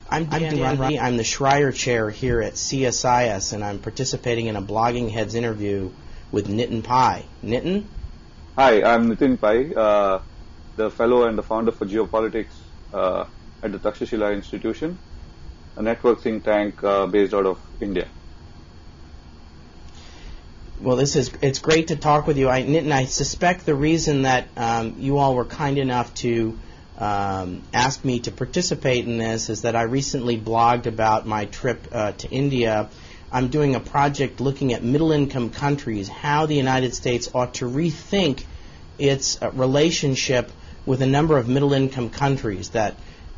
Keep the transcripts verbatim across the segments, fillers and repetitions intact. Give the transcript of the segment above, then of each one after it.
I'm Dan Rundy. I'm the Schreier Chair here at C S I S, and I'm participating in a Blogging Heads interview with Nitin Pai. Nitin? Hi, I'm Nitin Pai, uh, the fellow and the founder for geopolitics uh, at the Takshashila Institution, a network think tank uh, based out of India. Well, this is it's great to talk with you. I, Nitin, I suspect the reason that um, you all were kind enough to um, ask me to participate in this is that I recently blogged about my trip uh, to India. I'm doing a project looking at middle-income countries, how the United States ought to rethink its uh, relationship with a number of middle-income countries, that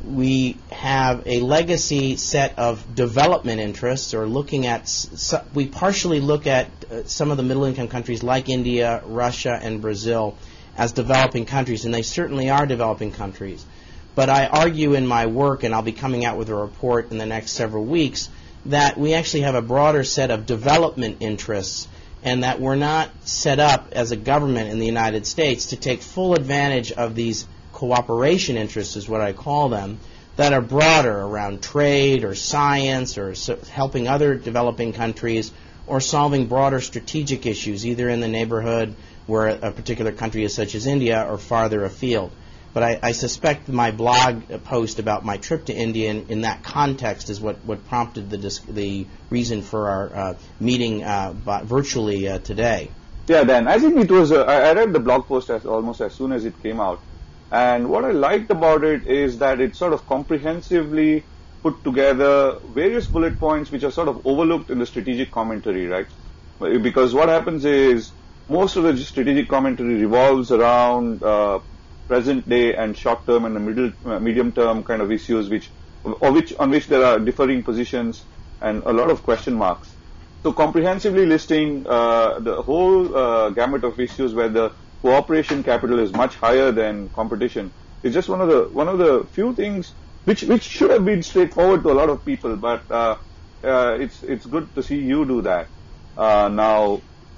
we have a legacy set of development interests, or looking at, s we partially look at uh, some of the middle-income countries like India, Russia, and Brazil as developing countries, and they certainly are developing countries. But I argue in my work, and I'll be coming out with a report in the next several weeks, that we actually have a broader set of development interests, and that we're not set up as a government in the United States to take full advantage of these cooperation interests, is what I call them, that are broader around trade or science or so helping other developing countries, or solving broader strategic issues, either in the neighborhood where a particular country is, such as India, or farther afield. But I, I suspect my blog post about my trip to India in, in that context is what, what prompted the, dis the reason for our uh, meeting uh, virtually uh, today. Yeah, Dan, I think it was, uh, I read the blog post as, almost as soon as it came out. And what I liked about it is that it sort of comprehensively put together various bullet points which are sort of overlooked in the strategic commentary, right? Because what happens is most of the strategic commentary revolves around uh, present day and short term and the middle, uh, medium term kind of issues, which, or which on which there are differing positions and a lot of question marks. So comprehensively listing uh, the whole uh, gamut of issues where the cooperation capital is much higher than competition is just one of the one of the few things which which should have been straightforward to a lot of people, but uh, uh, it's it's good to see you do that. Uh, now,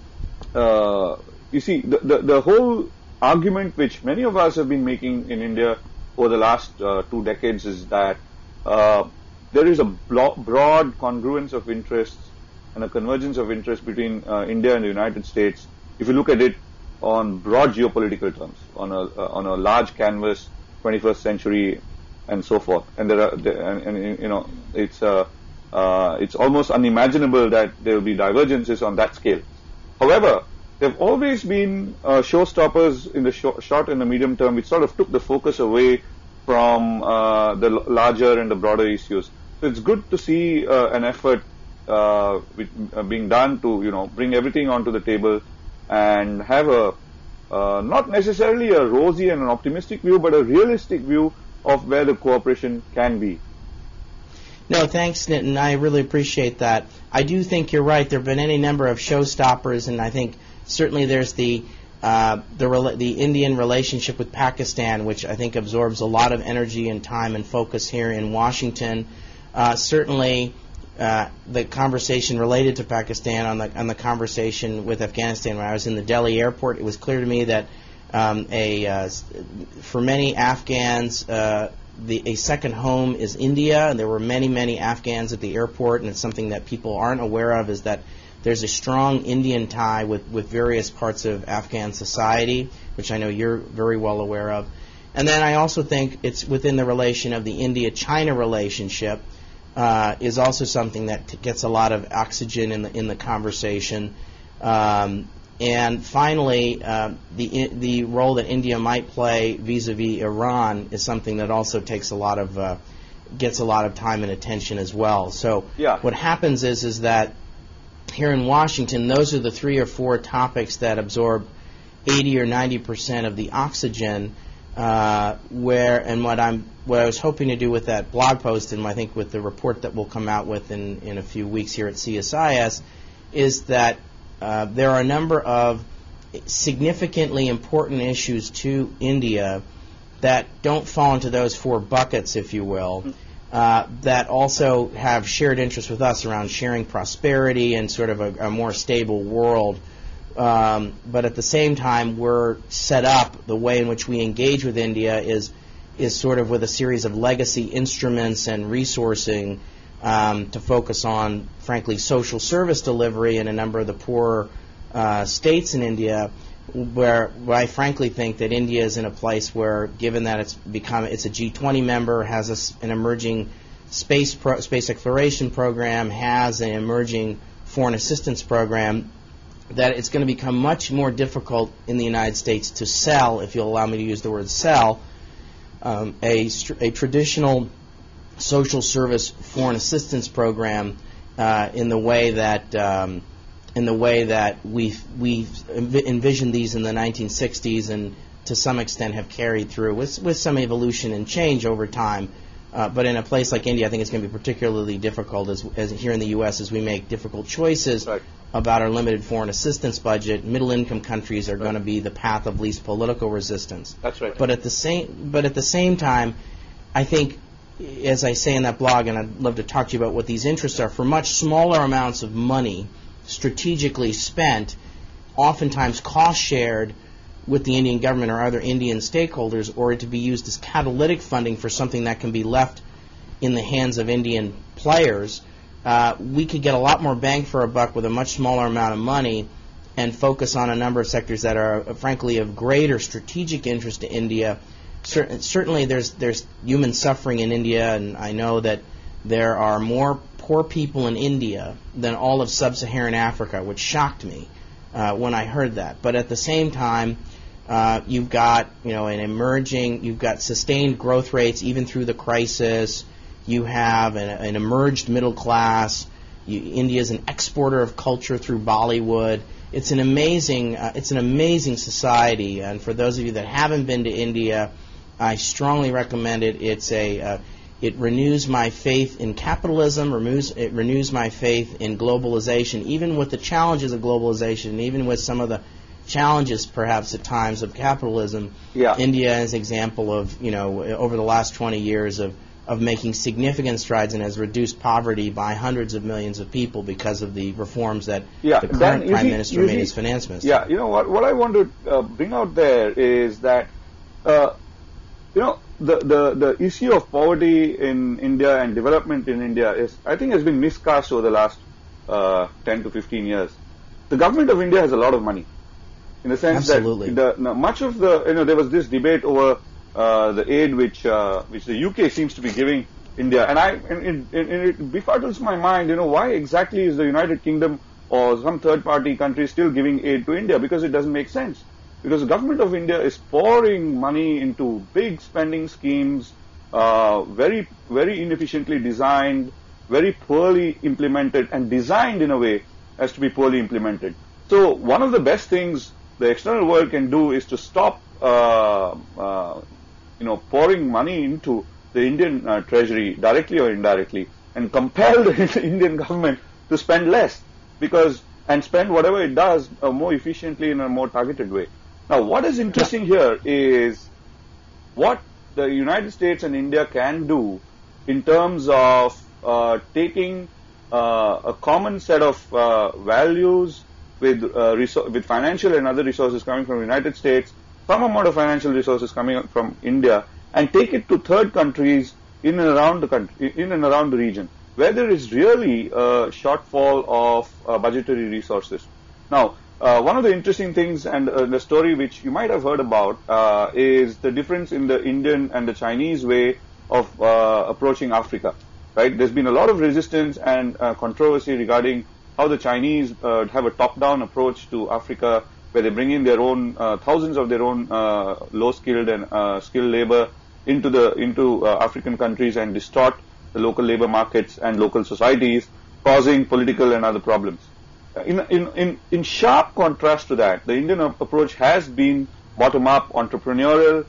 uh, you see, the, the the whole argument which many of us have been making in India over the last uh, two decades is that uh, there is a broad congruence of interests and a convergence of interest between uh, India and the United States, if you look at it on broad geopolitical terms, on a uh, on a large canvas, twenty-first century, and so forth. And there are, there, and, and you know, it's uh, uh, it's almost unimaginable that there will be divergences on that scale. However, there have always been uh, showstoppers in the short, short and the medium term, which sort of took the focus away from uh, the larger and the broader issues. So it's good to see uh, an effort uh, with, uh, being done to, you know, bring everything onto the table and have a uh, not necessarily a rosy and an optimistic view, but a realistic view of where the cooperation can be. No, thanks, Nitin. I really appreciate that. I do think you're right. There have been any number of showstoppers, and I think certainly there's the uh, the, rela the Indian relationship with Pakistan, which I think absorbs a lot of energy and time and focus here in Washington. Uh, certainly, uh, the conversation related to Pakistan on the on the conversation with Afghanistan. When I was in the Delhi airport, it was clear to me that um, a uh, for many Afghans, uh, the a second home is India. And there were many many Afghans at the airport, and it's something that people aren't aware of, is that there's a strong Indian tie with, with various parts of Afghan society, which I know you're very well aware of. And then I also think it's within the relation of the India-China relationship uh, is also something that t gets a lot of oxygen in the in the conversation. Um, and finally, uh, the the role that India might play vis-a-vis Iran is something that also takes a lot of uh, gets a lot of time and attention as well. So yeah. What happens is is that here in Washington, those are the three or four topics that absorb eighty or ninety percent of the oxygen. Uh, where and what I'm what I was hoping to do with that blog post, and I think with the report that we'll come out with in in a few weeks here at C S I S, is that uh, there are a number of significantly important issues to India that don't fall into those four buckets, if you will. Uh, that also have shared interests with us around sharing prosperity and sort of a, a more stable world. Um, but at the same time, we're set up, the way in which we engage with India is is sort of with a series of legacy instruments and resourcing um, to focus on, frankly, social service delivery in a number of the poorer uh, states in India, where, where I frankly think that India is in a place where, given that it's become it's a G twenty member, has a, an emerging space pro, space exploration program, has an emerging foreign assistance program, that it's going to become much more difficult in the United States to sell, if you'll allow me to use the word sell, um, a, a traditional social service foreign assistance program uh, in the way that um, in the way that we've we've envisioned these in the nineteen sixties, and to some extent have carried through with with some evolution and change over time. Uh, but in a place like India, I think it's going to be particularly difficult as, as here in the U S as we make difficult choices right. about our limited foreign assistance budget. Middle-income countries are right. going to be the path of least political resistance. That's right. But at the same, but at the same time, I think, as I say in that blog, and I'd love to talk to you about what these interests are, for much smaller amounts of money strategically spent, oftentimes cost-shared with the Indian government or other Indian stakeholders, or to be used as catalytic funding for something that can be left in the hands of Indian players, uh, we could get a lot more bang for a buck with a much smaller amount of money and focus on a number of sectors that are, uh, frankly, of greater strategic interest to India. Cer- certainly there's, there's human suffering in India, and I know that there are more poor people in India than all of sub-Saharan Africa, which shocked me uh, when I heard that. But at the same time, Uh, you've got, you know, an emerging, you've got sustained growth rates even through the crisis. You have an, an emerged middle class. You, India is an exporter of culture through Bollywood. It's an amazing, uh, it's an amazing society. And for those of you that haven't been to India, I strongly recommend it. It's a, uh, it renews my faith in capitalism. Renews, it renews my faith in globalization, even with the challenges of globalization, even with some of the challenges perhaps at times of capitalism. Yeah. India is an example of, you know, over the last twenty years of, of making significant strides and has reduced poverty by hundreds of millions of people because of the reforms that yeah, the current Dan, Prime see, Minister made see, as finance minister. Yeah, you know, what, what I want to uh, bring out there is that, uh, you know, the, the, the issue of poverty in India and development in India is, I think, has been miscast over the last uh, ten to fifteen years. The government of India has a lot of money. In the sense Absolutely. that the, no, much of the, you know, there was this debate over uh, the aid which uh, which the U K seems to be giving India, and I and, and, and it befuddles my mind, you know, why exactly is the United Kingdom or some third-party country still giving aid to India? Because it doesn't make sense. Because the government of India is pouring money into big spending schemes, uh, very very inefficiently designed, very poorly implemented, and designed in a way as to be poorly implemented. So one of the best things the external world can do is to stop, uh, uh, you know, pouring money into the Indian uh, treasury directly or indirectly, and compel the Indian government to spend less, because and spend whatever it does uh, more efficiently in a more targeted way. Now, what is interesting here is what the United States and India can do in terms of uh, taking uh, a common set of uh, values with uh, with financial and other resources coming from the United States, some amount of financial resources coming from India, and take it to third countries in and around the country, in and around the region, where there is really a shortfall of uh, budgetary resources. Now, uh, one of the interesting things, and uh, the story which you might have heard about, uh, is the difference in the Indian and the Chinese way of uh, approaching Africa. Right? There's been a lot of resistance and uh, controversy regarding how the Chinese uh, have a top-down approach to Africa, where they bring in their own uh, thousands of their own uh, low-skilled and uh, skilled labor into the into uh, African countries and distort the local labor markets and local societies, causing political and other problems. In in in, in sharp contrast to that, the Indian approach has been bottom-up, entrepreneurial,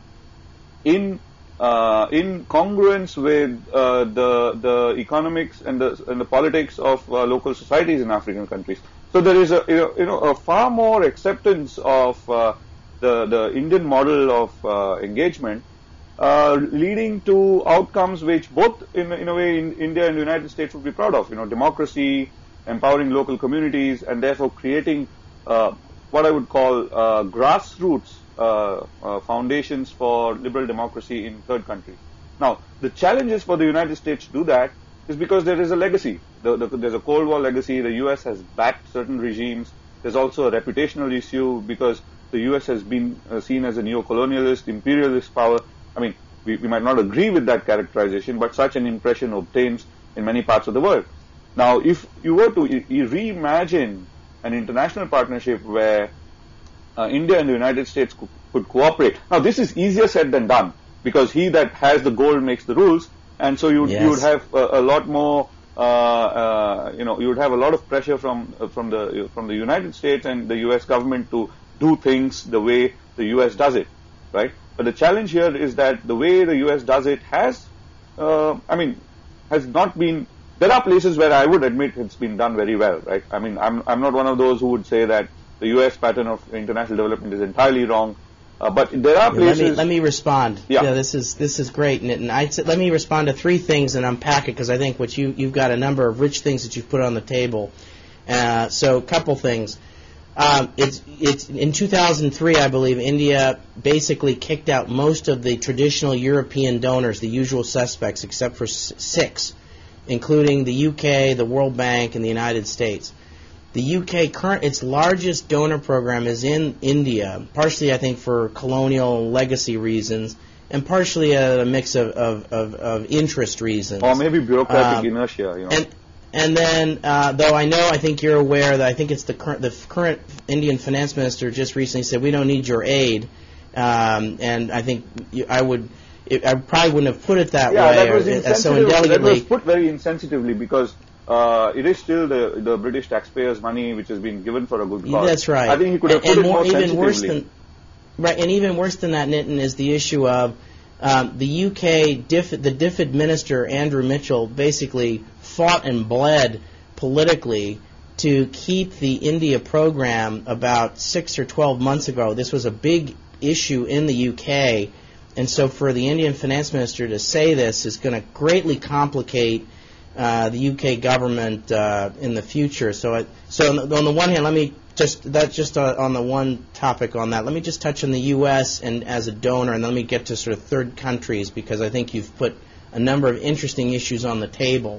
in Uh, in congruence with uh, the the economics and the and the politics of uh, local societies in African countries. So there is a you know a far more acceptance of uh, the the Indian model of uh, engagement, uh, leading to outcomes which both in in a way in India and the United States would be proud of. You know, democracy, empowering local communities, and therefore creating uh, what I would call uh, grassroots uh, uh, foundations for liberal democracy in third countries. Now, the challenges for the United States to do that is because there is a legacy. The, the, there's a Cold War legacy. The U S has backed certain regimes. There's also a reputational issue because the U S has been uh, seen as a neo-colonialist, imperialist power. I mean, we, we might not agree with that characterization, but such an impression obtains in many parts of the world. Now, if you were to e- reimagine an international partnership where uh, India and the United States co- could cooperate. Now, this is easier said than done because he that has the gold makes the rules, and so you, yes. you would have a, a lot more, uh, uh, you know, you would have a lot of pressure from uh, from the from the United States and the U S government to do things the way the U S does it, right? But the challenge here is that the way the U S does it has, uh, I mean, has not been. There are places where I would admit it's been done very well, right? I mean, I'm I'm not one of those who would say that the U S pattern of international development is entirely wrong, uh, but there are places. Let me, let me respond. Yeah. yeah, this is this is great, Nitin. I let me respond to three things and unpack it because I think what you you've got a number of rich things that you've put on the table. Uh, so, a couple things. Um, it's it's in two thousand three, I believe, India basically kicked out most of the traditional European donors, the usual suspects, except for s- six. Including the U K, the World Bank, and the United States. The U K, current its largest donor program is in India, partially, I think, for colonial legacy reasons, and partially a, a mix of, of, of, of interest reasons. Or maybe bureaucratic um, inertia, you know. And, and then, uh, though I know, I think you're aware that I think it's the current, the current Indian finance minister just recently said, we don't need your aid, um, and I think you, I would... It, I probably wouldn't have put it that yeah, way. That was, or, uh, so indelicately. That was put very insensitively because uh, it is still the, the British taxpayers' money which has been given for a good cause. That's right. I think he could have and, put and it more, more even sensitively. Worse than, right, and even worse than that, Nitin, is the issue of um, the U K, diff, the D F I D minister, Andrew Mitchell, basically fought and bled politically to keep the India program about six or twelve months ago. This was a big issue in the U K. And so for the Indian finance minister to say this is going to greatly complicate uh, the U K government uh, in the future. So, it, so on the, on the one hand, let me just that's just uh, on the one topic on that. Let me just touch on the U S and as a donor, and then let me get to sort of third countries because I think you've put a number of interesting issues on the table.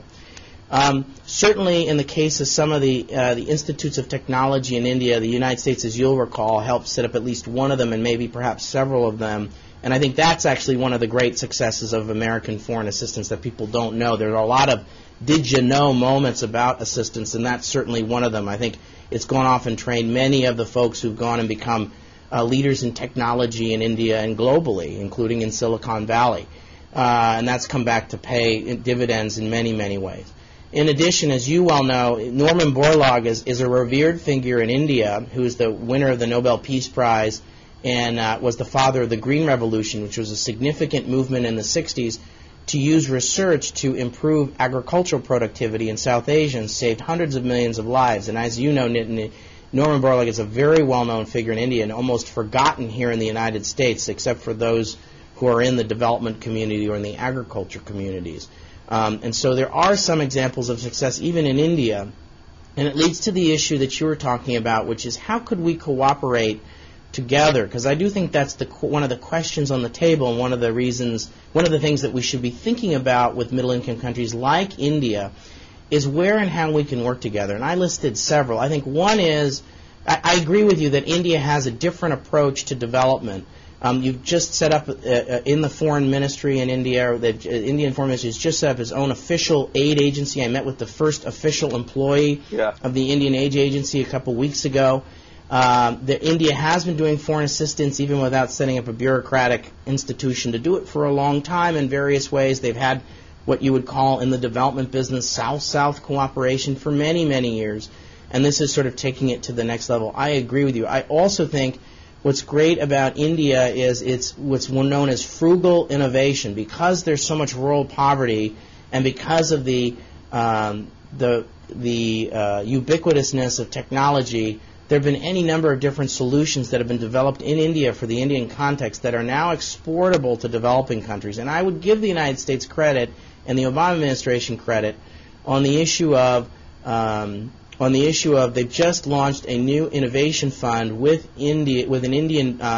Um, certainly, in the case of some of the uh, the institutes of technology in India, the United States, as you'll recall, helped set up at least one of them, and maybe perhaps several of them. And I think that's actually one of the great successes of American foreign assistance that people don't know. There are a lot of did you know moments about assistance, and that's certainly one of them. I think it's gone off and trained many of the folks who've gone and become uh, leaders in technology in India and globally, including in Silicon Valley. Uh, and that's come back to pay dividends in many, many ways. In addition, as you well know, Norman Borlaug is, is a revered figure in India who is the winner of the Nobel Peace Prize and uh, was the father of the Green Revolution, which was a significant movement in the sixties to use research to improve agricultural productivity in South Asia and saved hundreds of millions of lives. And as you know, Nitin, Norman Borlaug is a very well-known figure in India and almost forgotten here in the United States, except for those who are in the development community or in the agriculture communities. Um, and so there are some examples of success even in India. And it leads to the issue that you were talking about, which is how could we cooperate together? Because I do think that's the one of the questions on the table, and one of the reasons, one of the things that we should be thinking about with middle-income countries like India is where and how we can work together. And I listed several. I think one is, I, I agree with you that India has a different approach to development. Um, you've just set up uh, uh, in the foreign ministry in India, the uh, Indian foreign ministry has just set up its own official aid agency. I met with the first official employee yeah. of the Indian Aid Agency a couple weeks ago. Um, the India has been doing foreign assistance even without setting up a bureaucratic institution to do it for a long time in various ways. They've had what you would call in the development business South-South cooperation for many, many years. And this is sort of taking it to the next level. I agree with you. I also think what's great about India is it's what's known as frugal innovation. Because there's so much rural poverty and because of the um, the the uh, ubiquitousness of technology, there have been any number of different solutions that have been developed in India for the Indian context that are now exportable to developing countries. And I would give the United States credit and the Obama administration credit on the issue of um, on the issue of they've just launched a new innovation fund with India with an Indian um,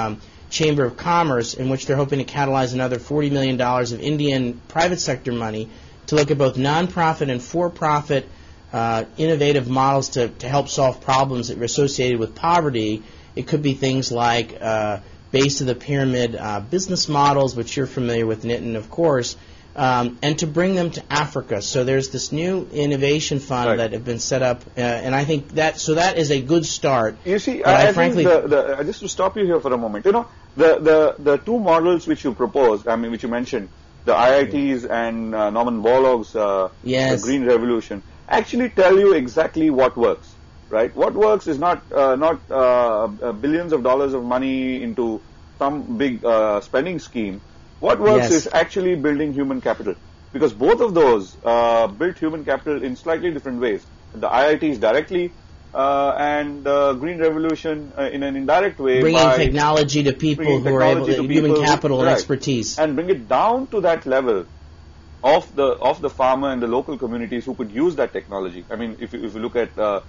Chamber of Commerce, in which they're hoping to catalyze another forty million dollars of Indian private sector money to look at both nonprofit and for-profit uh, innovative models to, to help solve problems that are associated with poverty. It could be things like uh, base of the pyramid uh, business models, which you're familiar with, Nitin, of course, um, and to bring them to Africa. So there's this new innovation fund right. that have been set up, uh, and I think that so that is a good start. You see, I, I, I frankly think the, the, just to stop you here for a moment, you know, the, the, the two models which you proposed, I mean, which you mentioned, the I I Ts and uh, Norman Borlaug's uh, yes. the Green Revolution, actually tell you exactly what works. Right? What works is not uh, not uh, billions of dollars of money into some big uh, spending scheme. What works yes. is actually building human capital, because both of those uh, built human capital in slightly different ways. The I I Ts directly, uh, and the Green Revolution uh, in an indirect way, bringing by technology to people who are able to, to human capital and right. expertise, and bring it down to that level of the of the farmer and the local communities who could use that technology. I mean, if you, if you look at uh,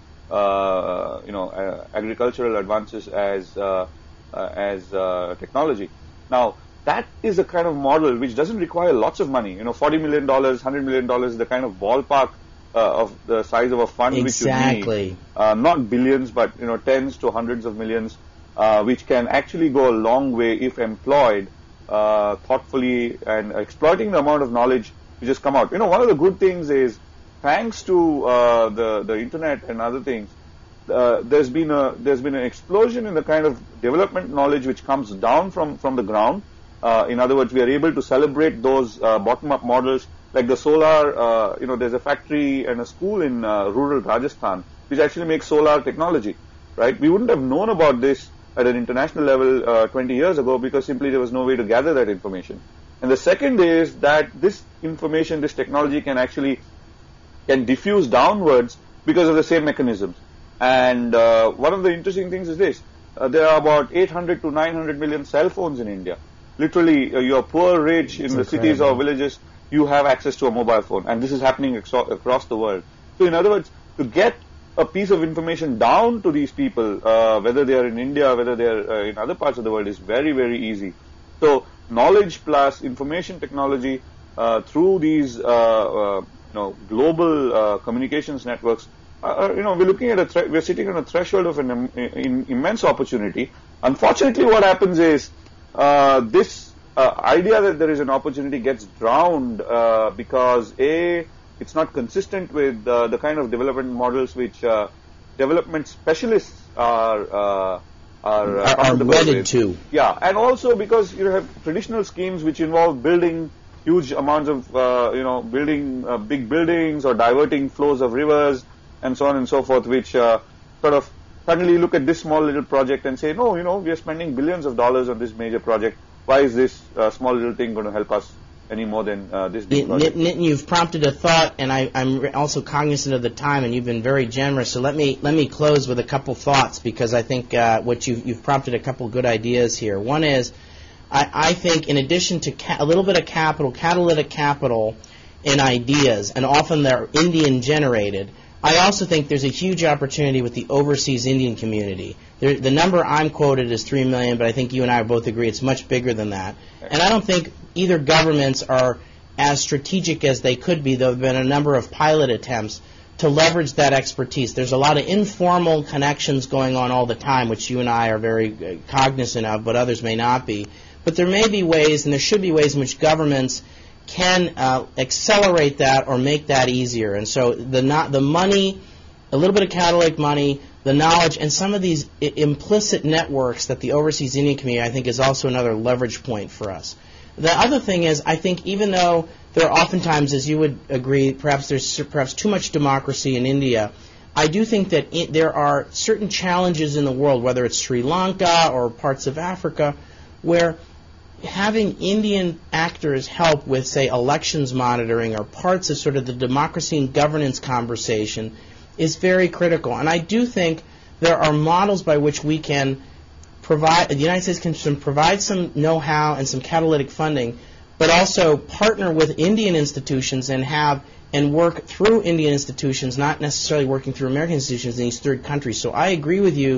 uh, you know uh, agricultural advances as uh, uh, as uh, technology. Now that is a kind of model which doesn't require lots of money. You know, forty million dollars, one hundred million dollars is the kind of ballpark uh, of the size of a fund exactly. which you need. Uh, not billions, but you know, tens to hundreds of millions, uh, which can actually go a long way if employed uh, thoughtfully and exploiting the amount of knowledge which has come out. You know, one of the good things is, thanks to uh, the the internet and other things, uh, there's been a there's been an explosion in the kind of development knowledge which comes down from from the ground. Uh, in other words, we are able to celebrate those uh, bottom-up models, like the solar. Uh, you know, there's a factory and a school in uh, rural Rajasthan which actually makes solar technology. Right? We wouldn't have known about this at an international level uh, twenty years ago because simply there was no way to gather that information. And the second is that this information, this technology can actually can diffuse downwards because of the same mechanisms. And uh, one of the interesting things is this. Uh, there are about eight hundred to nine hundred million cell phones in India. Literally, uh, you're poor, rich, in it's the incredible. cities or villages, you have access to a mobile phone. And this is happening acro- across the world. So in other words, to get a piece of information down to these people, uh, whether they are in India, whether they are uh, in other parts of the world, is very, very easy. So knowledge plus information technology uh, through these uh, uh, you know, global uh, communications networks, uh, you know, we're looking at a thre- we're sitting on a threshold of an im- in immense opportunity. Unfortunately, what happens is uh, this uh, idea that there is an opportunity gets drowned uh, because a it's not consistent with uh, the kind of development models which uh, development specialists are uh, are, uh, are wedded with. to. Yeah, and also because you have traditional schemes which involve building huge amounts of, uh, you know, building uh, big buildings or diverting flows of rivers and so on and so forth, which uh, sort of suddenly look at this small little project and say, no, you know, we are spending billions of dollars on this major project. Why is this uh, small little thing going to help us any more than uh, this big project? Nitin, you've prompted a thought, and I, I'm also cognizant of the time, and you've been very generous. So let me let me close with a couple thoughts, because I think uh, what you've, you've prompted a couple good ideas here. One is, I, I think in addition to ca- a little bit of capital, catalytic capital in ideas, and often they're Indian generated, I also think there's a huge opportunity with the overseas Indian community. There, the number I'm quoted is three million, but I think you and I both agree it's much bigger than that. And I don't think either governments are as strategic as they could be. There have been a number of pilot attempts to leverage that expertise. There's a lot of informal connections going on all the time, which you and I are very cognizant of, but others may not be. But there may be ways, and there should be ways in which governments can uh, accelerate that or make that easier. And so the not, the money, a little bit of catalytic money, the knowledge, and some of these I- implicit networks that the overseas Indian community, I think, is also another leverage point for us. The other thing is, I think even though there are oftentimes, as you would agree, perhaps there's perhaps too much democracy in India, I do think that it, there are certain challenges in the world, whether it's Sri Lanka or parts of Africa, where having Indian actors help with, say, elections monitoring or parts of sort of the democracy and governance conversation is very critical. And I do think there are models by which we can provide, the United States can some, provide some know-how and some catalytic funding, but also partner with Indian institutions and have and work through Indian institutions, not necessarily working through American institutions in these third countries. So I agree with you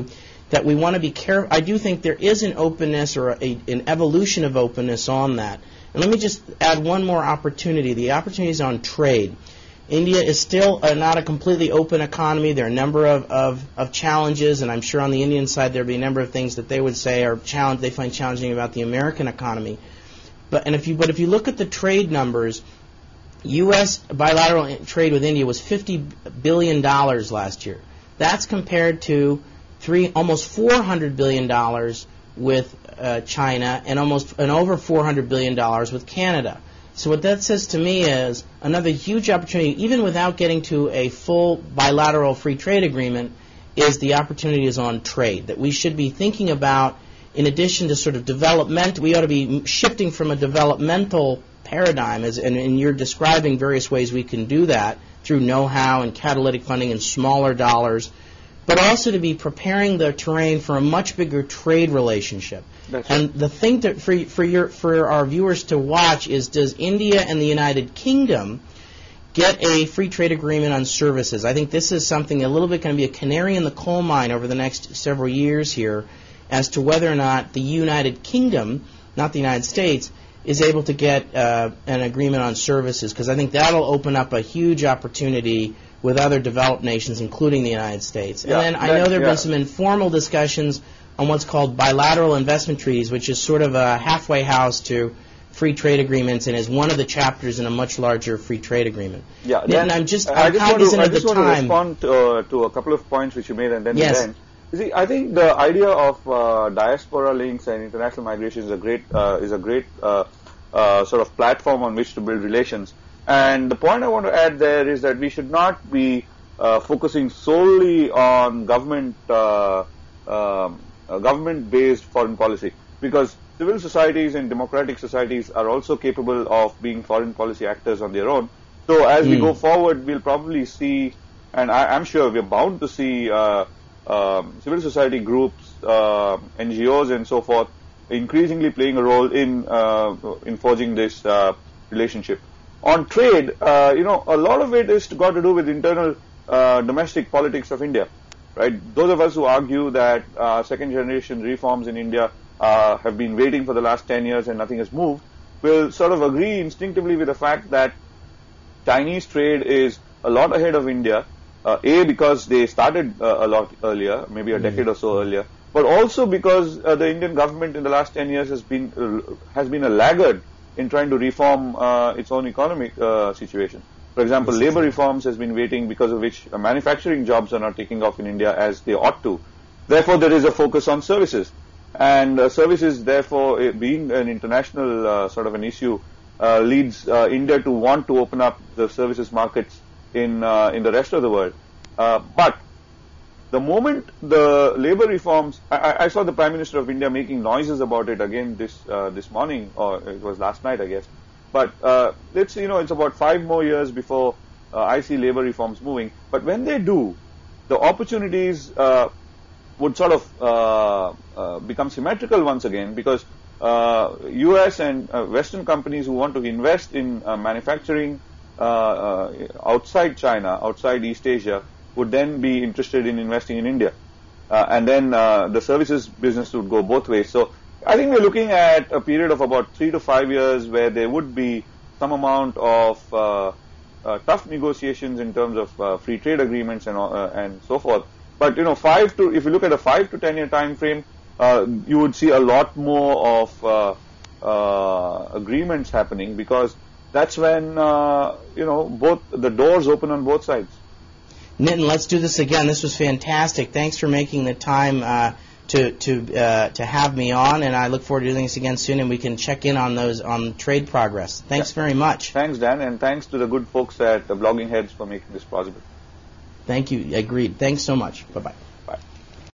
that we want to be careful. I do think there is an openness or a, an evolution of openness on that. And let me just add one more opportunity. The opportunity is on trade. India is still uh, not a completely open economy. There are a number of, of, of challenges, and I'm sure on the Indian side there will be a number of things that they would say are challenge they find challenging about the American economy. But and if you but if you look at the trade numbers, U S bilateral trade with India was fifty billion dollars last year. That's compared to three almost four hundred billion dollars with uh, China and almost and over four hundred billion dollars with Canada. So what that says to me is another huge opportunity, even without getting to a full bilateral free trade agreement, is the opportunity is on trade, that we should be thinking about, in addition to sort of development, we ought to be shifting from a developmental paradigm, as, and, and you're describing various ways we can do that through know-how and catalytic funding and smaller dollars, but also to be preparing the terrain for a much bigger trade relationship. That's and right. the thing that for for your for our viewers to watch is, does India and the United Kingdom get a free trade agreement on services? I think this is something a little bit going to be a canary in the coal mine over the next several years here, as to whether or not the United Kingdom, not the United States, is able to get uh, an agreement on services, because I think that'll open up a huge opportunity with other developed nations, including the United States. Yeah, and then I that, know there have yeah. been some informal discussions on what's called bilateral investment treaties, which is sort of a halfway house to free trade agreements and is one of the chapters in a much larger free trade agreement. Yeah, and then, I'm just I I'm just want cognizant to, I of the just want to time. respond to, uh, to a couple of points which you made, and then Yes. the end. You see, I think the idea of uh, diaspora links and international migration is a great uh, is a great uh, uh, sort of platform on which to build relations. And the point I want to add there is that we should not be uh, focusing solely on government uh, um, uh, government-based foreign policy, because civil societies and democratic societies are also capable of being foreign policy actors on their own. So as mm. we go forward, we'll probably see, and I, I'm sure we're bound to see uh, um, civil society groups, uh, N G Os and so forth, increasingly playing a role in uh, in forging this uh, relationship. On trade, uh, you know, a lot of it is got to do with internal uh, domestic politics of India, right? Those of us who argue that uh, second generation reforms in India uh, have been waiting for the last ten years and nothing has moved, will sort of agree instinctively with the fact that Chinese trade is a lot ahead of India, uh, A, because they started uh, a lot earlier, maybe a mm. decade or so earlier, but also because uh, the Indian government in the last ten years has been uh, has been a laggard in trying to reform uh, its own economic uh, situation. For example, yes, labor reforms has been waiting, because of which uh, manufacturing jobs are not taking off in India as they ought to. Therefore, there is a focus on services. And uh, services, therefore, uh, being an international uh, sort of an issue, uh, leads uh, India to want to open up the services markets in uh, in the rest of the world. Uh, but the moment the labor reforms, I, I saw the Prime Minister of India making noises about it again this uh, this morning, or it was last night, I guess. But uh, let's you know, it's about five more years before uh, I see labor reforms moving. But when they do, the opportunities uh, would sort of uh, uh, become symmetrical once again, because uh, U S and uh, Western companies who want to invest in uh, manufacturing uh, uh, outside China, outside East Asia, would then be interested in investing in India. Uh, and then uh, the services business would go both ways. So I think we're looking at a period of about three to five years where there would be some amount of uh, uh, tough negotiations in terms of uh, free trade agreements and uh, and so forth. But you know, five to if you look at a five to ten year time frame, uh, you would see a lot more of uh, uh, agreements happening, because that's when uh, you know both the doors open on both sides. Nitin, let's do this again. This was fantastic. Thanks for making the time uh, to to uh, to have me on, and I look forward to doing this again soon, and we can check in on those on trade progress. Thanks yeah. very much. Thanks, Dan, and thanks to the good folks at the Blogging Heads for making this possible. Thank you. Agreed. Thanks so much. Bye-bye.